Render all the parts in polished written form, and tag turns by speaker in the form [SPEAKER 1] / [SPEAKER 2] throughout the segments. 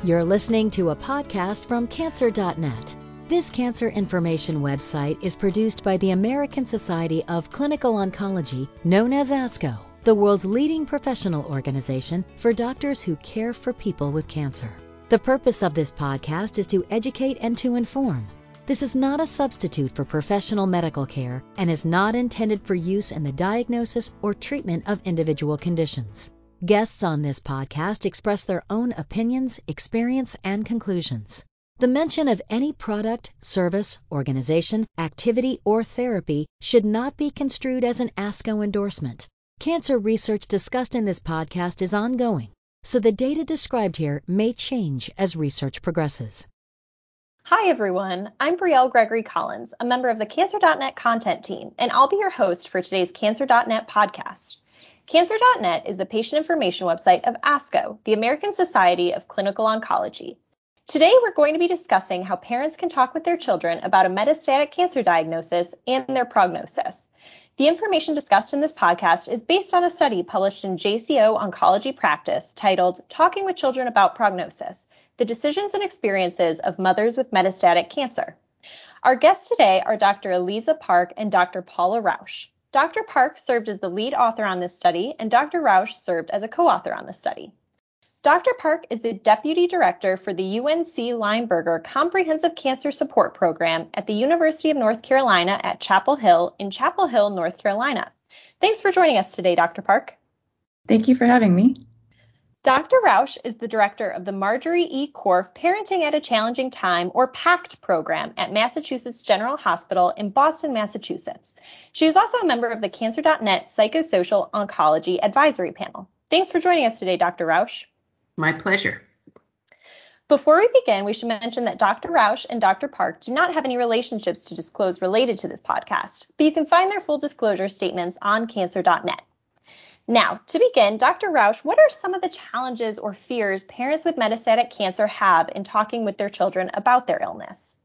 [SPEAKER 1] You're listening to a podcast from Cancer.net. This cancer information website is produced by the American Society of Clinical Oncology, known as ASCO, the world's leading professional organization for doctors who care for people with cancer. The purpose of this podcast is to educate and to inform. This is not a substitute for professional medical care and is not intended for use in the diagnosis or treatment of individual conditions. Guests on this podcast express their own opinions, experience, and conclusions. The mention of any product, service, organization, activity, or therapy should not be construed as an ASCO endorsement. Cancer research discussed in this podcast is ongoing, so the data described here may change as research progresses.
[SPEAKER 2] Hi everyone, I'm Brielle Gregory Collins, a member of the Cancer.net content team, and I'll be your host for today's Cancer.net podcast. Cancer.net is the patient information website of ASCO, the American Society of Clinical Oncology. Today we're going to be discussing how parents can talk with their children about a metastatic cancer diagnosis and their prognosis. The information discussed in this podcast is based on a study published in JCO Oncology Practice titled Talking with Children About Prognosis, the Decisions and Experiences of Mothers with Metastatic Cancer. Our guests today are Dr. Eliza Park and Dr. Paula Rausch. Dr. Park served as the lead author on this study, and Dr. Rausch served as a co-author on the study. Dr. Park is the Deputy Director for the UNC Lineberger Comprehensive Cancer Support Program at the University of North Carolina at Chapel Hill in Chapel Hill, North Carolina. Thanks for joining us today, Dr. Park.
[SPEAKER 3] Thank you for having me.
[SPEAKER 2] Dr. Rausch is the director of the Marjorie E. Korf Parenting at a Challenging Time, or PACT program at Massachusetts General Hospital in Boston, Massachusetts. She is also a member of the Cancer.net Psychosocial Oncology Advisory Panel. Thanks for joining us today, Dr. Rausch.
[SPEAKER 4] My pleasure.
[SPEAKER 2] Before we begin, we should mention that Dr. Rausch and Dr. Park do not have any relationships to disclose related to this podcast, but you can find their full disclosure statements on Cancer.net. Now, to begin, Dr. Rausch, what are some of the challenges or fears parents with metastatic cancer have in talking with their children about their illness?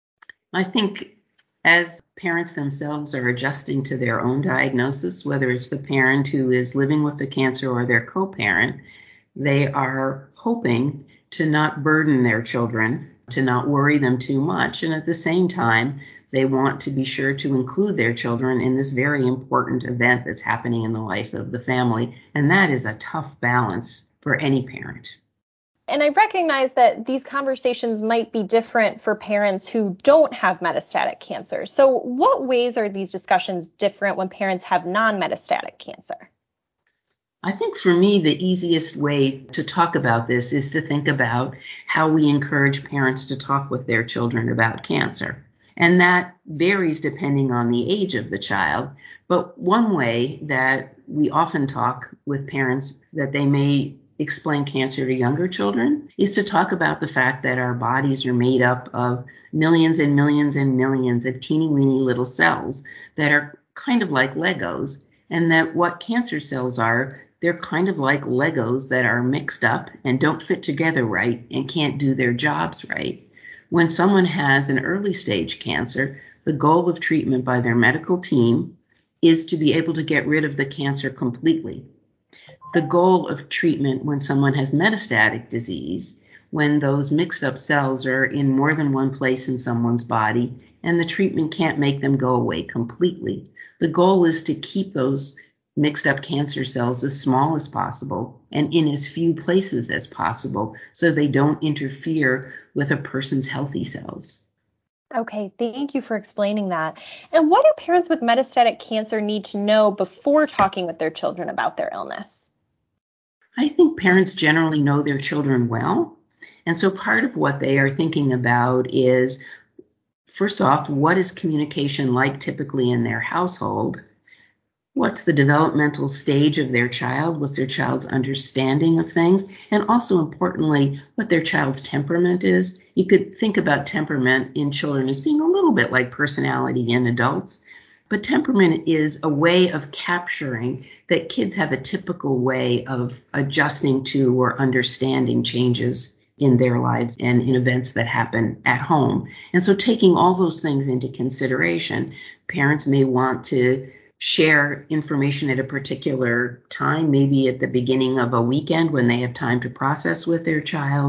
[SPEAKER 4] I think as parents themselves are adjusting to their own diagnosis, whether it's the parent who is living with the cancer or their co-parent, they are hoping to not burden their children, to not worry them too much, and at the same time, they want to be sure to include their children in this very important event that's happening in the life of the family. And that is a tough balance for any parent.
[SPEAKER 2] And I recognize that these conversations might be different for parents who don't have metastatic cancer. So what ways are these discussions different when parents have non-metastatic cancer?
[SPEAKER 4] I think for me, the easiest way to talk about this is to think about how we encourage parents to talk with their children about cancer. And that varies depending on the age of the child. But one way that we often talk with parents that they may explain cancer to younger children is to talk about the fact that our bodies are made up of millions and millions and millions of teeny weeny little cells that are kind of like Legos, and that what cancer cells are, they're kind of like Legos that are mixed up and don't fit together right and can't do their jobs right. When someone has an early stage cancer, the goal of treatment by their medical team is to be able to get rid of the cancer completely. The goal of treatment when someone has metastatic disease, when those mixed up cells are in more than one place in someone's body and the treatment can't make them go away completely, the goal is to keep those mixed up cancer cells as small as possible and in as few places as possible so they don't interfere with a person's healthy cells.
[SPEAKER 2] Okay, thank you for explaining that. And what do parents with metastatic cancer need to know before talking with their children about their illness?
[SPEAKER 4] I think parents generally know their children well. And so part of what they are thinking about is, first off, what is communication like typically in their household? What's the developmental stage of their child? What's their child's understanding of things? And also importantly, what their child's temperament is. You could think about temperament in children as being a little bit like personality in adults. But temperament is a way of capturing that kids have a typical way of adjusting to or understanding changes in their lives and in events that happen at home. And so taking all those things into consideration, parents may want to share information at a particular time, maybe at the beginning of a weekend when they have time to process with their child.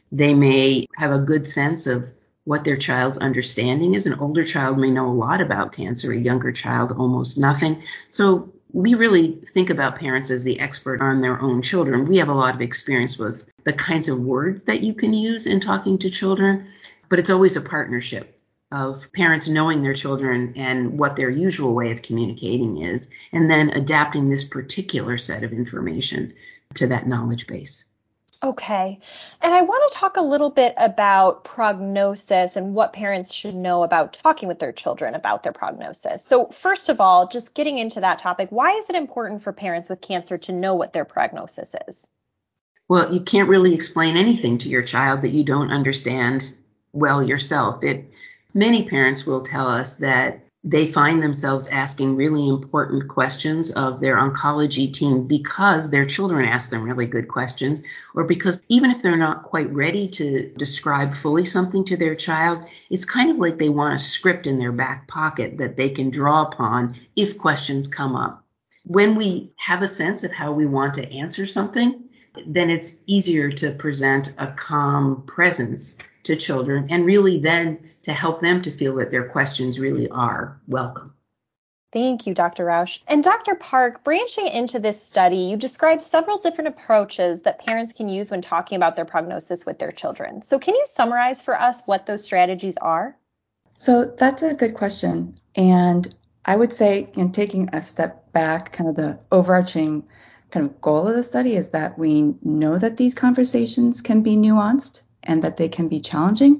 [SPEAKER 4] They may have a good sense of what their child's understanding is. An older child may know a lot about cancer, a younger child almost nothing. So we really think about parents as the expert on their own children. We have a lot of experience with the kinds of words that you can use in talking to children, but it's always a partnership of parents knowing their children and what their usual way of communicating is, and then adapting this particular set of information to that knowledge base.
[SPEAKER 2] Okay. And I want to talk a little bit about prognosis and what parents should know about talking with their children about their prognosis. So first of all, just getting into that topic, why is it important for parents with cancer to know what their prognosis is?
[SPEAKER 4] Well, you can't really explain anything to your child that you don't understand well yourself. Many parents will tell us that they find themselves asking really important questions of their oncology team because their children ask them really good questions, or because even if they're not quite ready to describe fully something to their child, it's kind of like they want a script in their back pocket that they can draw upon if questions come up. When we have a sense of how we want to answer something, then it's easier to present a calm presence to children, and really then to help them to feel that their questions really are welcome.
[SPEAKER 2] Thank you, Dr. Rausch. And Dr. Park, branching into this study, you described several different approaches that parents can use when talking about their prognosis with their children. So can you summarize for us what those strategies are?
[SPEAKER 3] So that's a good question. And I would say, in taking a step back, kind of the overarching kind of goal of the study is that we know that these conversations can be nuanced and that they can be challenging.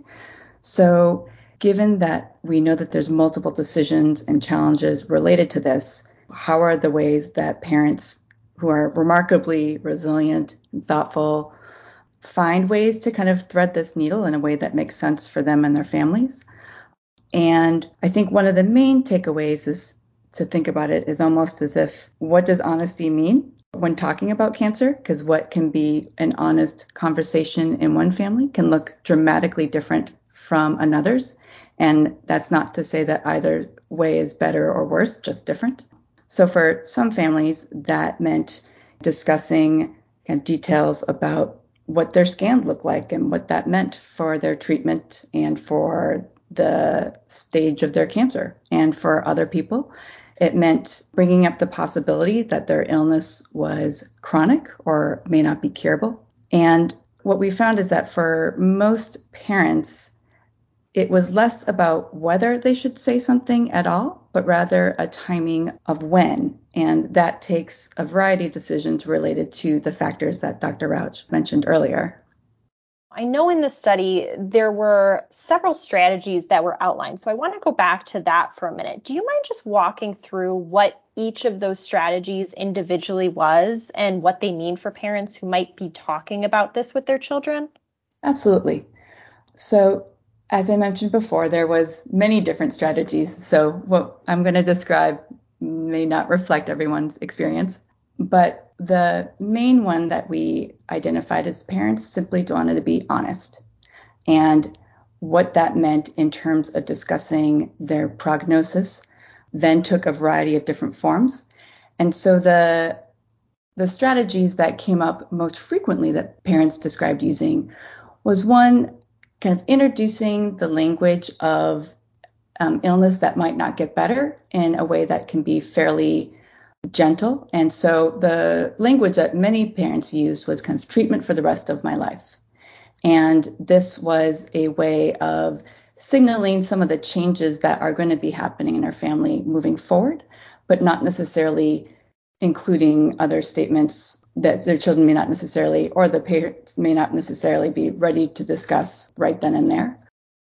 [SPEAKER 3] So given that we know that there's multiple decisions and challenges related to this, how are the ways that parents who are remarkably resilient and thoughtful find ways to kind of thread this needle in a way that makes sense for them and their families? And I think one of the main takeaways is to think about it is almost as if, what does honesty mean when talking about cancer? Because what can be an honest conversation in one family can look dramatically different from another's. And that's not to say that either way is better or worse, just different. So for some families, that meant discussing kind of details about what their scan looked like and what that meant for their treatment and for the stage of their cancer. And for other people, it meant bringing up the possibility that their illness was chronic or may not be curable. And what we found is that for most parents, it was less about whether they should say something at all, but rather a timing of when. And that takes a variety of decisions related to the factors that Dr. Rausch mentioned earlier.
[SPEAKER 2] I know in this study there were several strategies that were outlined, so I want to go back to that for a minute. Do you mind just walking through what each of those strategies individually was and what they mean for parents who might be talking about this with their children?
[SPEAKER 3] Absolutely. So as I mentioned before, there was many different strategies. So what I'm going to describe may not reflect everyone's experience. But the main one that we identified as parents simply wanted to be honest. And what that meant in terms of discussing their prognosis then took a variety of different forms. And so the strategies that came up most frequently that parents described using was one, kind of introducing the language of illness that might not get better in a way that can be fairly gentle. And so the language that many parents used was kind of treatment for the rest of my life. And this was a way of signaling some of the changes that are going to be happening in our family moving forward, but not necessarily including other statements that their children may not necessarily, or the parents may not necessarily be ready to discuss right then and there.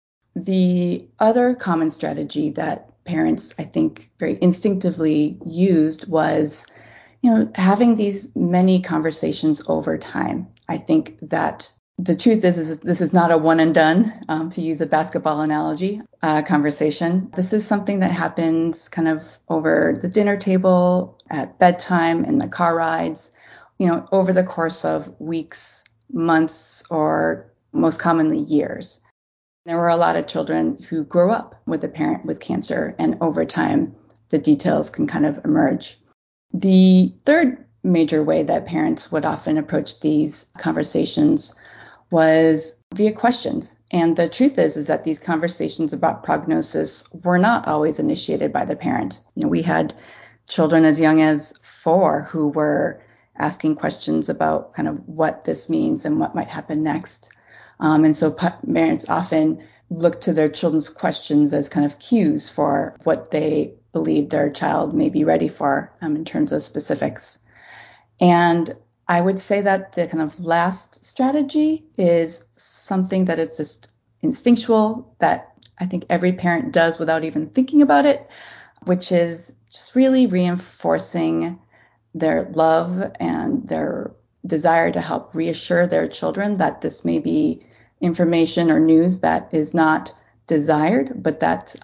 [SPEAKER 3] The other common strategy that parents, I think, very instinctively used was, having these many conversations over time. I think that the truth is this is not a one and done, to use a basketball analogy, conversation. This is something that happens kind of over the dinner table, at bedtime, in the car rides, over the course of weeks, months, or most commonly years. There were a lot of children who grow up with a parent with cancer, and over time, the details can kind of emerge. The third major way that parents would often approach these conversations was via questions. And the truth is that these conversations about prognosis were not always initiated by the parent. We had children as young as 4 who were asking questions about kind of what this means and what might happen next. And so parents often look to their children's questions as kind of cues for what they believe their child may be ready for in terms of specifics. And I would say that the kind of last strategy is something that is just instinctual, that I think every parent does without even thinking about it, which is just really reinforcing their love and their desire to help reassure their children that this may be information or news that is not desired, but that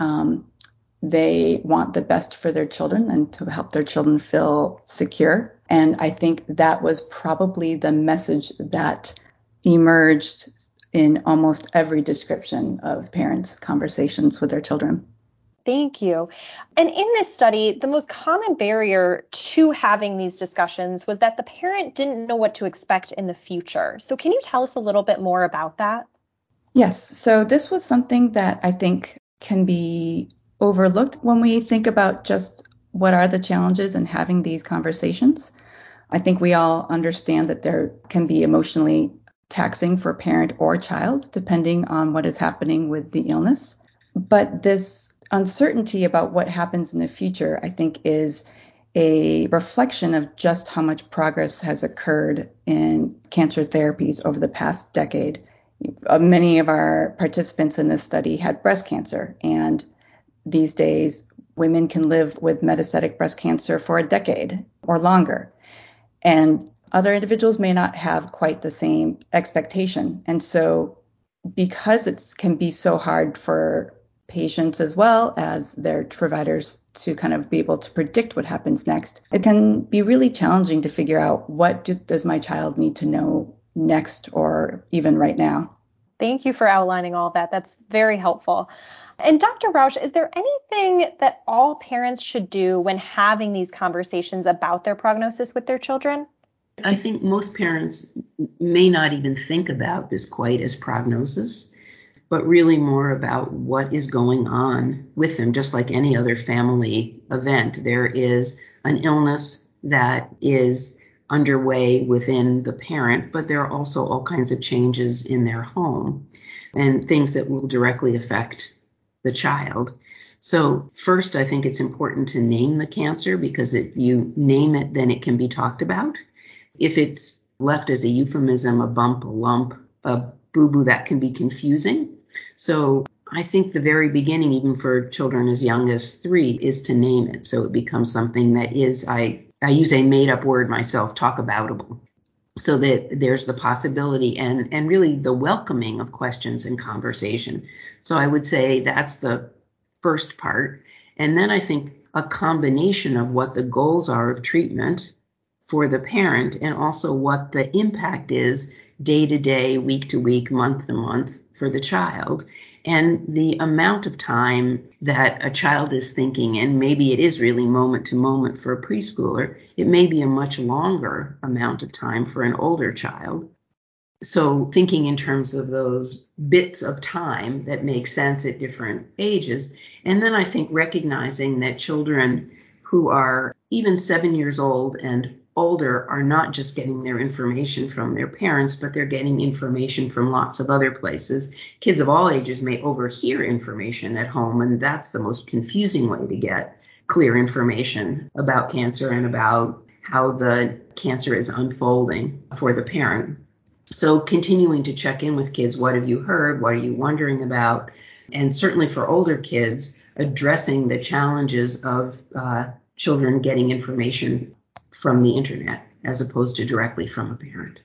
[SPEAKER 3] they want the best for their children and to help their children feel secure. And I think that was probably the message that emerged in almost every description of parents' conversations with their children.
[SPEAKER 2] Thank you. And in this study, the most common barrier to having these discussions was that the parent didn't know what to expect in the future. So can you tell us a little bit more about that?
[SPEAKER 3] Yes. So this was something that I think can be overlooked when we think about just what are the challenges in having these conversations. I think we all understand that there can be emotionally taxing for parent or child, depending on what is happening with the illness. But this uncertainty about what happens in the future, I think, is a reflection of just how much progress has occurred in cancer therapies over the past decade. Many of our participants in this study had breast cancer, and these days women can live with metastatic breast cancer for a decade or longer. And other individuals may not have quite the same expectation. And so because it can be so hard for patients as well as their providers to kind of be able to predict what happens next, it can be really challenging to figure out what does my child need to know next or even right now.
[SPEAKER 2] Thank you for outlining all of that. That's very helpful. And Dr. Rausch, is there anything that all parents should do when having these conversations about their prognosis with their children?
[SPEAKER 4] I think most parents may not even think about this quite as prognosis, but really more about what is going on with them, just like any other family event. There is an illness that is underway within the parent, but there are also all kinds of changes in their home and things that will directly affect the child. So first, I think it's important to name the cancer, because if you name it, then it can be talked about. If it's left as a euphemism, a bump, a lump, a boo-boo, that can be confusing. So I think the very beginning, even for children as young as 3, is to name it. So it becomes something that is, I use a made-up word myself, talk-aboutable, so that there's the possibility and really the welcoming of questions and conversation. So I would say that's the first part. And then I think a combination of what the goals are of treatment for the parent and also what the impact is day to day, week to week, month to month for the child, and the amount of time that a child is thinking, and maybe it is really moment to moment for a preschooler. It may be a much longer amount of time for an older child. So thinking in terms of those bits of time that make sense at different ages. And then I think recognizing that children who are even 7 years old and older are not just getting their information from their parents, but they're getting information from lots of other places. Kids of all ages may overhear information at home, and that's the most confusing way to get clear information about cancer and about how the cancer is unfolding for the parent. So continuing to check in with kids, what have you heard? What are you wondering about? And certainly for older kids, addressing the challenges of children getting information from the internet as opposed to directly from a parent.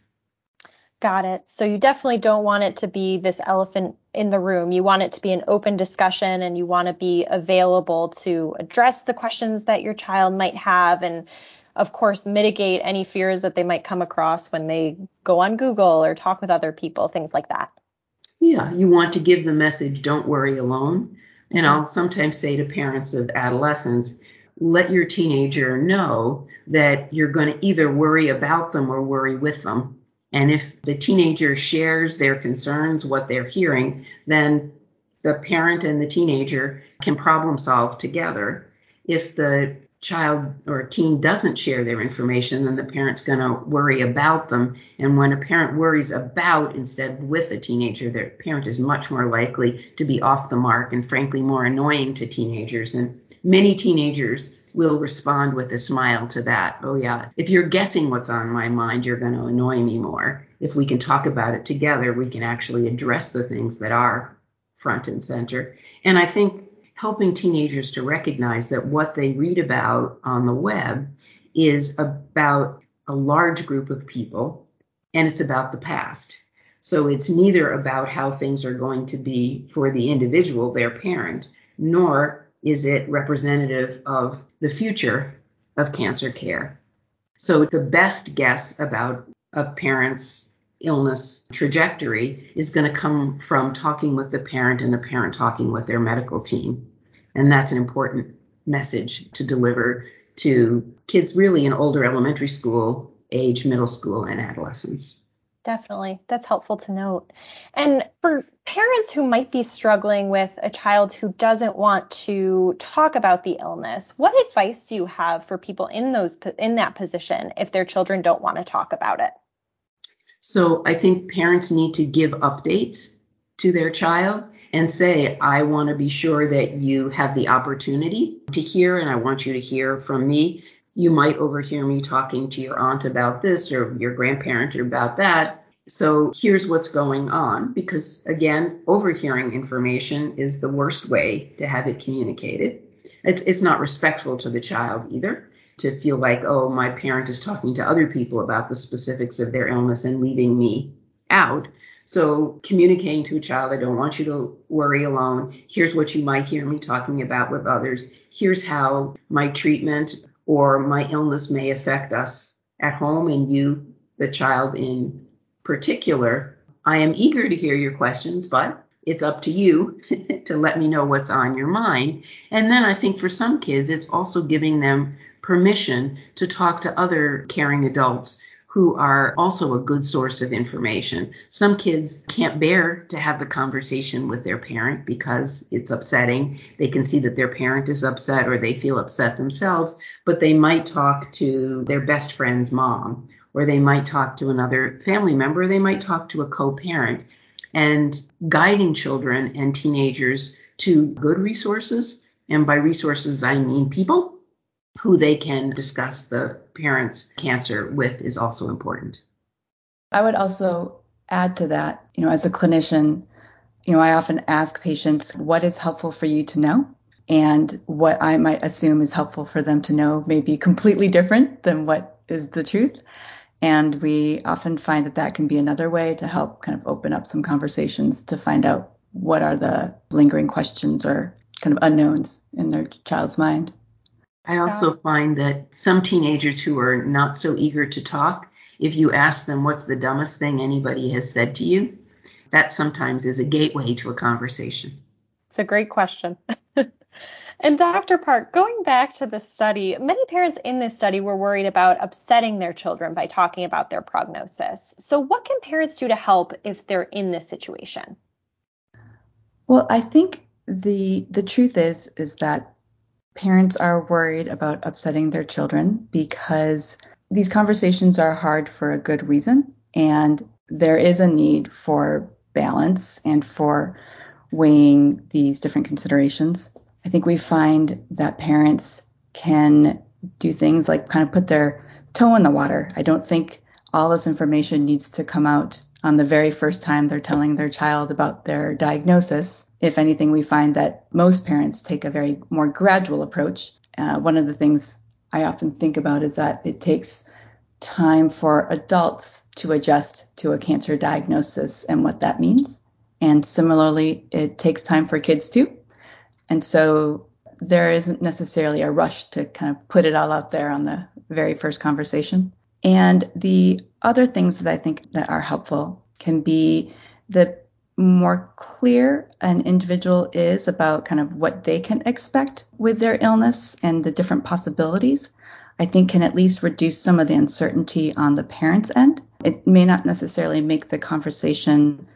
[SPEAKER 2] Got it. So you definitely don't want it to be this elephant in the room. You want it to be an open discussion, and you want to be available to address the questions that your child might have, and of course, mitigate any fears that they might come across when they go on Google or talk with other people, things like that.
[SPEAKER 4] Yeah, you want to give the message, don't worry alone. And I'll sometimes say to parents of adolescents, let your teenager know that you're going to either worry about them or worry with them. And if the teenager shares their concerns, what they're hearing, then the parent and the teenager can problem solve together. If the child or teen doesn't share their information, then the parent's going to worry about them. And when a parent worries about instead with a teenager, their parent is much more likely to be off the mark and frankly more annoying to teenagers. And many teenagers will respond with a smile to that. Oh yeah, if you're guessing what's on my mind, you're going to annoy me more. If we can talk about it together, we can actually address the things that are front and center. And I think helping teenagers to recognize that what they read about on the web is about a large group of people, and it's about the past. So it's neither about how things are going to be for the individual, their parent, nor is it representative of the future of cancer care. So the best guess about a parent's illness trajectory is going to come from talking with the parent and the parent talking with their medical team. And that's an important message to deliver to kids really in older elementary school age, middle school, and adolescence.
[SPEAKER 2] Definitely. That's helpful to note. And for parents who might be struggling with a child who doesn't want to talk about the illness, what advice do you have for people in that position if their children don't want to talk about it?
[SPEAKER 4] So I think parents need to give updates to their child and say, I want to be sure that you have the opportunity to hear, and I want you to hear from me. You might overhear me talking to your aunt about this or your grandparent about that. So here's what's going on, because again, overhearing information is the worst way to have it communicated. It's not respectful to the child either, to feel like, oh, my parent is talking to other people about the specifics of their illness and leaving me out. So communicating to a child, I don't want you to worry alone. Here's what you might hear me talking about with others. Here's how my treatment or my illness may affect us at home and you, the child in particular. I am eager to hear your questions, but it's up to you to let me know what's on your mind. And then I think for some kids, it's also giving them permission to talk to other caring adults who are also a good source of information. Some kids can't bear to have the conversation with their parent because it's upsetting. They can see that their parent is upset or they feel upset themselves, but they might talk to their best friend's mom, or they might talk to another family member, they might talk to a co-parent. And guiding children and teenagers to good resources, and by resources I mean people who they can discuss the parent's cancer with, is also important.
[SPEAKER 3] I would also add to that, as a clinician, I often ask patients, what is helpful for you to know? And what I might assume is helpful for them to know may be completely different than what is the truth. And we often find that can be another way to help kind of open up some conversations to find out what are the lingering questions or kind of unknowns in their child's mind.
[SPEAKER 4] I also find that some teenagers who are not so eager to talk, if you ask them what's the dumbest thing anybody has said to you, that sometimes is a gateway to a conversation.
[SPEAKER 2] It's a great question. And Dr. Park, going back to the study, many parents in this study were worried about upsetting their children by talking about their prognosis. So what can parents do to help if they're in this situation?
[SPEAKER 3] Well, I think the truth is that parents are worried about upsetting their children because these conversations are hard for a good reason, and there is a need for balance and for weighing these different considerations. I think we find that parents can do things like kind of put their toe in the water. I don't think all this information needs to come out on the very first time they're telling their child about their diagnosis. If anything, we find that most parents take a very more gradual approach. One of the things I often think about is that it takes time for adults to adjust to a cancer diagnosis and what that means. And similarly, it takes time for kids too. And so there isn't necessarily a rush to kind of put it all out there on the very first conversation. And the other things that I think that are helpful can be the more clear an individual is about kind of what they can expect with their illness and the different possibilities. I think can at least reduce some of the uncertainty on the parents' end. It may not necessarily make the conversation,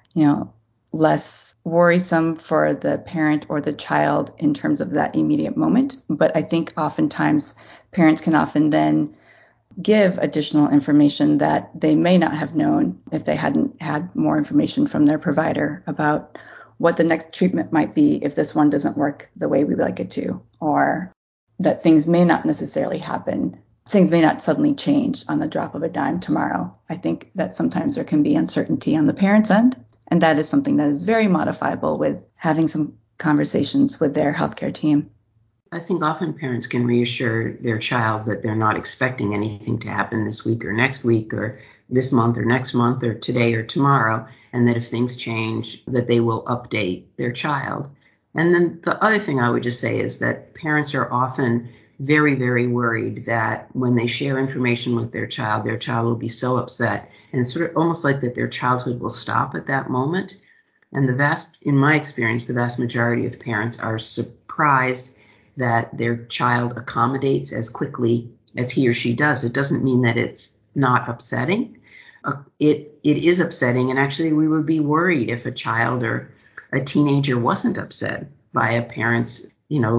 [SPEAKER 3] less worrisome for the parent or the child in terms of that immediate moment. But I think oftentimes parents can often then give additional information that they may not have known if they hadn't had more information from their provider about what the next treatment might be if this one doesn't work the way we'd like it to, or that things may not necessarily happen. Things may not suddenly change on the drop of a dime tomorrow. I think that sometimes there can be uncertainty on the parent's end, and that is something that is very modifiable with having some conversations with their healthcare team.
[SPEAKER 4] I think often parents can reassure their child that they're not expecting anything to happen this week or next week or this month or next month or today or tomorrow, and that if things change, that they will update their child. And then the other thing I would just say is that parents are often very, very worried that when they share information with their child will be so upset, and it's sort of almost like that their childhood will stop at that moment. And in my experience, the vast majority of parents are surprised that their child accommodates as quickly as he or she does. It doesn't mean that it's not upsetting. It is upsetting, and actually we would be worried if a child or a teenager wasn't upset by a parent's,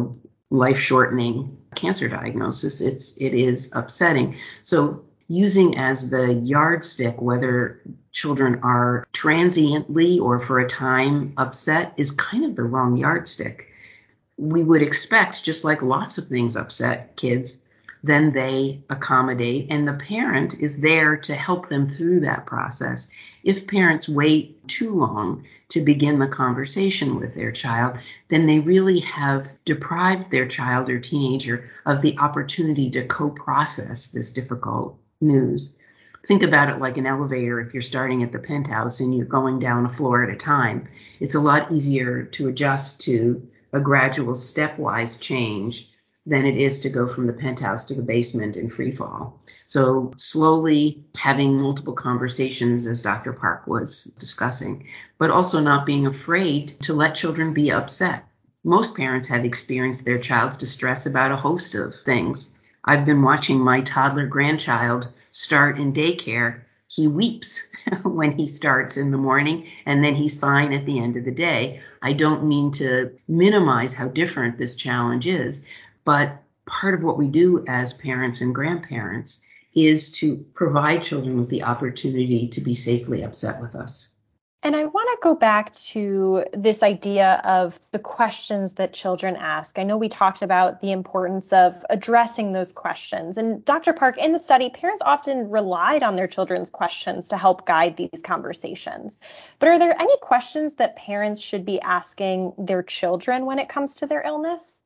[SPEAKER 4] life-shortening cancer diagnosis. It is upsetting. So using as the yardstick whether children are transiently or for a time upset is kind of the wrong yardstick. We would expect, just like lots of things upset kids, then they accommodate, and the parent is there to help them through that process. If parents wait too long to begin the conversation with their child, then they really have deprived their child or teenager of the opportunity to co-process this difficult news. Think about it like an elevator. If you're starting at the penthouse and you're going down a floor at a time, it's a lot easier to adjust to a gradual stepwise change than it is to go from the penthouse to the basement in free fall. So slowly having multiple conversations, as Dr. Park was discussing, but also not being afraid to let children be upset. Most parents have experienced their child's distress about a host of things. I've been watching my toddler grandchild start in daycare. He weeps when he starts in the morning, and then he's fine at the end of the day. I don't mean to minimize how different this challenge is, but part of what we do as parents and grandparents is to provide children with the opportunity to be safely upset with us.
[SPEAKER 2] And I want to go back to this idea of the questions that children ask. I know we talked about the importance of addressing those questions. And Dr. Park, in the study, parents often relied on their children's questions to help guide these conversations. But are there any questions that parents should be asking their children when it comes to their illness?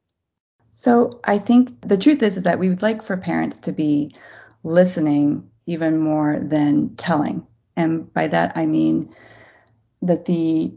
[SPEAKER 3] So I think the truth is that we would like for parents to be listening even more than telling. And by that, I mean that the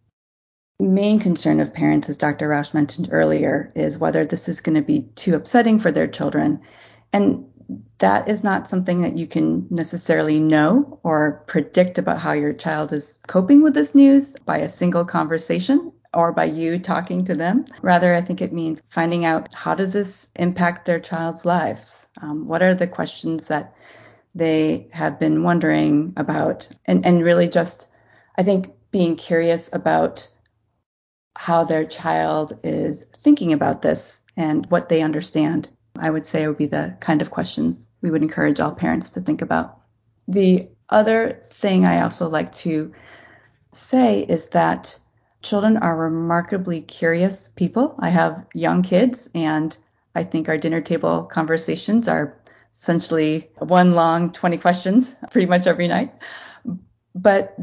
[SPEAKER 3] main concern of parents, as Dr. Rausch mentioned earlier, is whether this is going to be too upsetting for their children. And that is not something that you can necessarily know or predict about how your child is coping with this news by a single conversation or by you talking to them. Rather, I think it means finding out, how does this impact their child's lives? What are the questions that they have been wondering about? And really just, I think, being curious about how their child is thinking about this and what they understand, I would say would be the kind of questions we would encourage all parents to think about. The other thing I also like to say is that children are remarkably curious people. I have young kids, and I think our dinner table conversations are essentially one long 20 questions pretty much every night. But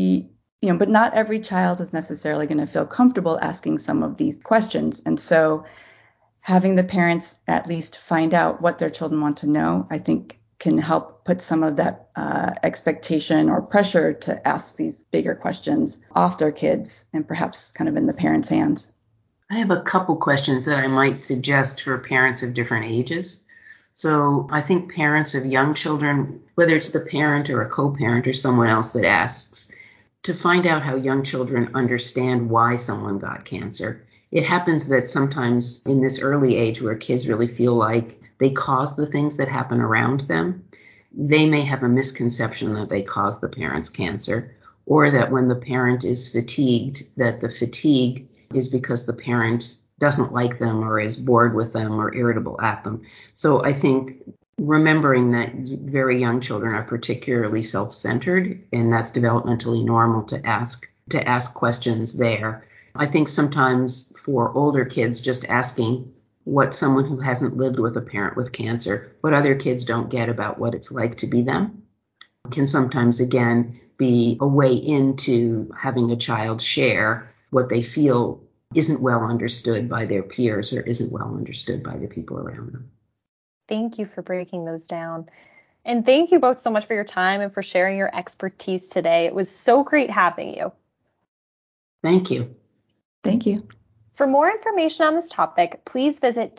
[SPEAKER 3] but not every child is necessarily going to feel comfortable asking some of these questions. And so having the parents at least find out what their children want to know, I think can help put some of that expectation or pressure to ask these bigger questions off their kids and perhaps kind of in the parents' hands.
[SPEAKER 4] I have a couple questions that I might suggest for parents of different ages. So I think parents of young children, whether it's the parent or a co-parent or someone else that asks, to find out how young children understand why someone got cancer. It happens that sometimes in this early age where kids really feel like they cause the things that happen around them. They may have a misconception that they cause the parent's cancer, or that when the parent is fatigued, that the fatigue is because the parent doesn't like them or is bored with them or irritable at them. So I think remembering that very young children are particularly self-centered, and that's developmentally normal to ask questions there. I think sometimes for older kids, just asking what someone who hasn't lived with a parent with cancer, what other kids don't get about what it's like to be them, can sometimes, again, be a way into having a child share what they feel isn't well understood by their peers or isn't well understood by the people around them.
[SPEAKER 2] Thank you for breaking those down. And thank you both so much for your time and for sharing your expertise today. It was so great having you.
[SPEAKER 4] Thank you.
[SPEAKER 3] Thank you.
[SPEAKER 2] For more information on this topic, please visit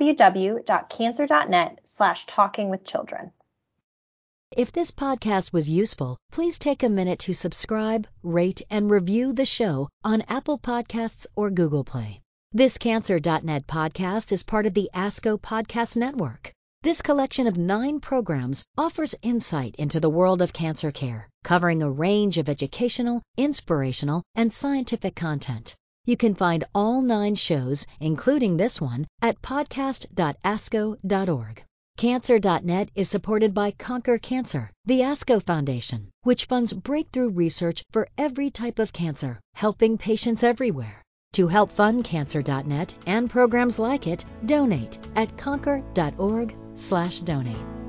[SPEAKER 2] www.cancer.net/talkingwithchildren.
[SPEAKER 1] If this podcast was useful, please take a minute to subscribe, rate, and review the show on Apple Podcasts or Google Play. This Cancer.net podcast is part of the ASCO Podcast Network. This collection of 9 programs offers insight into the world of cancer care, covering a range of educational, inspirational, and scientific content. You can find all 9 shows, including this one, at podcast.asco.org. Cancer.net is supported by Conquer Cancer, the ASCO Foundation, which funds breakthrough research for every type of cancer, helping patients everywhere. To help fund Cancer.net and programs like it, donate at conquer.org/donate.